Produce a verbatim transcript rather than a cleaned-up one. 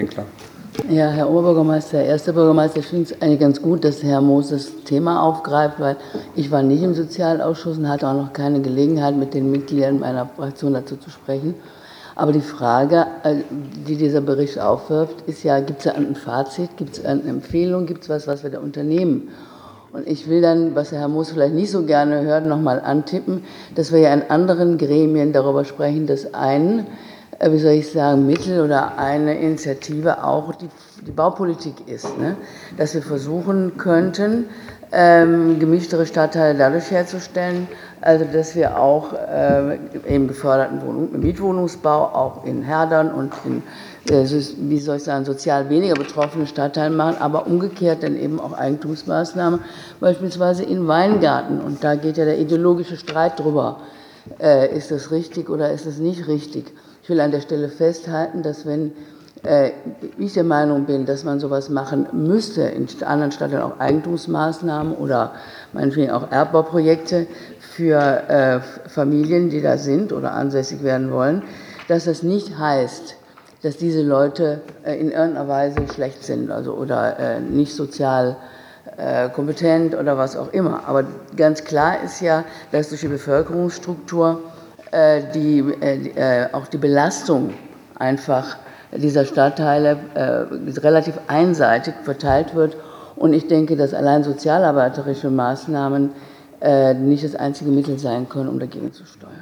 Winkler. Ja, Herr Oberbürgermeister, Herr Erster Bürgermeister, ich finde es eigentlich ganz gut, dass Herr Moos das Thema aufgreift, weil ich war nicht im Sozialausschuss und hatte auch noch keine Gelegenheit, mit den Mitgliedern meiner Fraktion dazu zu sprechen. Aber die Frage, die dieser Bericht aufwirft, ist ja, gibt es ein Fazit, gibt es eine Empfehlung, gibt es was, was wir da unternehmen? Und ich will dann, was Herr Moos vielleicht nicht so gerne hört, noch mal antippen, dass wir ja in anderen Gremien darüber sprechen, dass ein, wie soll ich sagen, Mittel oder eine Initiative auch die, die Baupolitik ist. Ne? Dass wir versuchen könnten, ähm, gemischtere Stadtteile dadurch herzustellen, also dass wir auch äh, eben geförderten Wohnung, Mietwohnungsbau auch in Herdern und in, äh, wie soll ich sagen, sozial weniger betroffenen Stadtteilen machen, aber umgekehrt dann eben auch Eigentumsmaßnahmen, beispielsweise in Weingarten. Und da geht ja der ideologische Streit drüber. Äh, ist das richtig oder ist es nicht richtig? Ich will an der Stelle festhalten, dass wenn äh, ich der Meinung bin, dass man sowas machen müsste, in anderen Stadtteilen auch Eigentumsmaßnahmen oder meinetwegen auch Erbbauprojekte für äh, Familien, die da sind oder ansässig werden wollen, dass das nicht heißt, dass diese Leute äh, in irgendeiner Weise schlecht sind, also oder äh, nicht sozial äh, kompetent oder was auch immer. Aber ganz klar ist ja, dass durch die Bevölkerungsstruktur äh, die, äh, auch die Belastung einfach dieser Stadtteile äh, relativ einseitig verteilt wird. Und ich denke, dass allein sozialarbeiterische Maßnahmen äh, nicht das einzige Mittel sein können, um dagegen zu steuern.